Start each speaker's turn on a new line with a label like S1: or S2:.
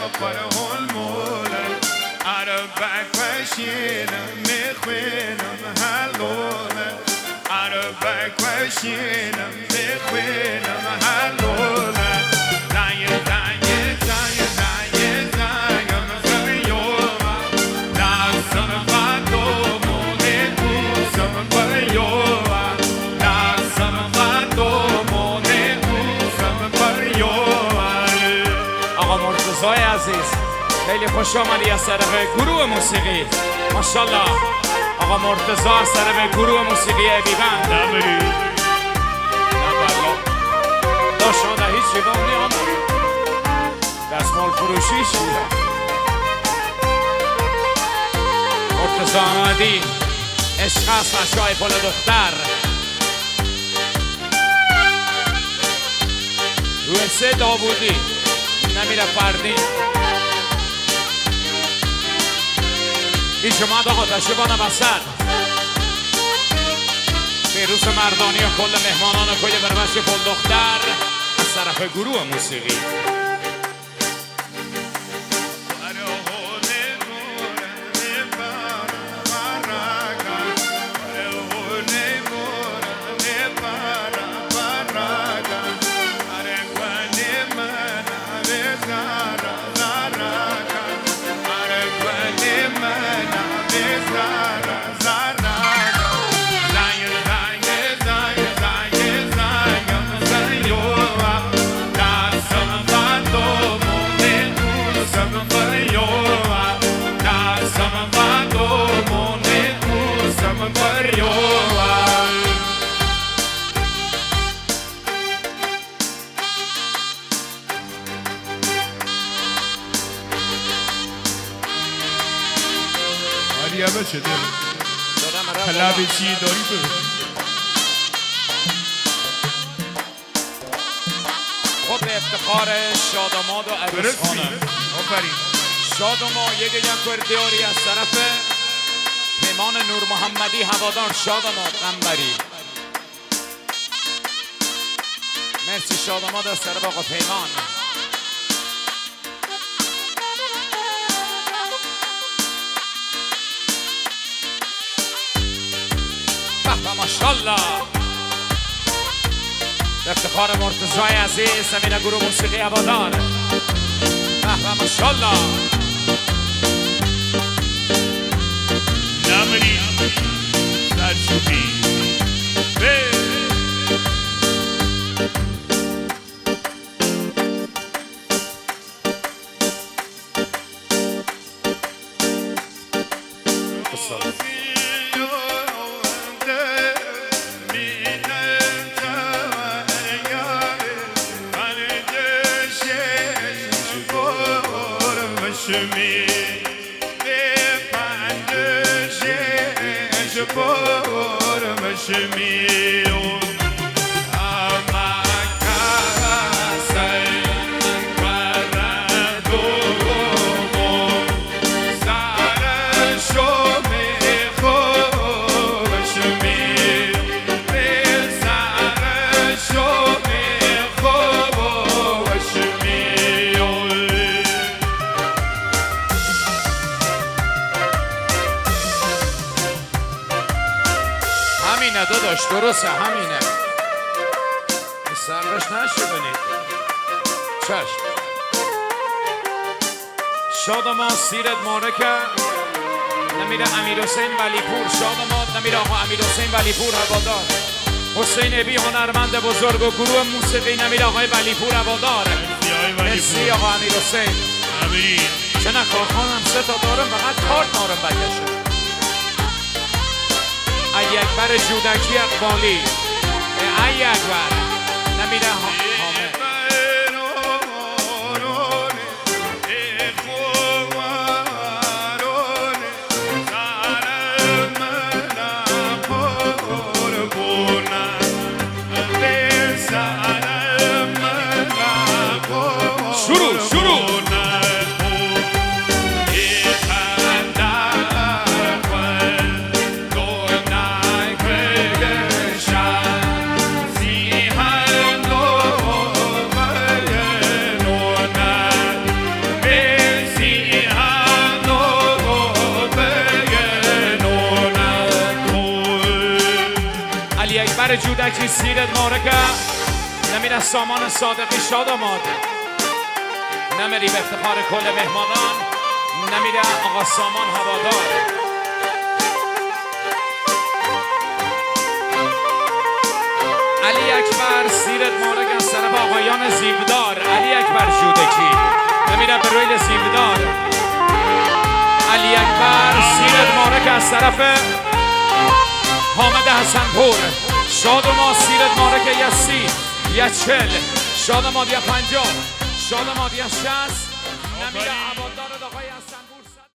S1: فرح المولد عربك وشينم مخوينم هالولد عربك وشينم مخوينم هالولد زي مزريوما لازم خاتم ونكوسم بريوما لازم خاتم ونكوسم بريوما
S2: آقا مرتضای عزیز خیلی خوش آمدی از طرف گروه موسیقی ماشاءالله. آقا مرتضی از طرف گروه موسیقی بیبند
S1: نبری
S2: داشته هیچ جیبان نیامد دستمال فروشی شیره مرتضی آمدی عشق است و شای پل دختر روسه داوودی نمیره فردی پیش اومد آقا تشریفان وسط بیروس مردانی و کل مهمانان کوی برمش پل دختر از طرف گروه موسیقی
S1: چه داره طلب چی داری تو
S2: خب به افتخار شاداماد و عروس خانم شاداما یک کردیاری از طرف پیمان نور محمدی هوادار شاداماد قنبری مرسی شاداماد از طرف آقا پیمان ماشاءالله به افتخار مرتضای عزیز زمین گروه موسیقی هوادار به ماشاءالله
S1: نمری سرچوبی
S2: داداش درسته همینه سرش نشونید چشم شادما سیرت مارکه نمیره امیر حسین ولی پور شادما نمیره آقا امیر حسین ولی پور هوادار حسین ابی هنرمند بزرگ و گروه موسیقی نمیره آقای ولی پور هوادار مرسی آقا امیر حسین چه نه کارخانم سه تا دارم فقط کارت نارم بکشه ای اکبر جودکی اقبالی ای اکبر نمیره حامد شروع اکبر جودکی سیرت مارکه نمیره سامان صادقی شاد آماد نمیری به افتخار کل مهمانان نمیره آقا سامان هوادار علی اکبر سیرت مارک از طرف آقایان زیبدار علی اکبر جودکی نمیره به رویل زیبدار علی اکبر سیرت مارک از طرف حامد حسنپور شادمان سیرت مارک یا 30 یا 40 شادمان یا 50 شادمان یا 60 نمیره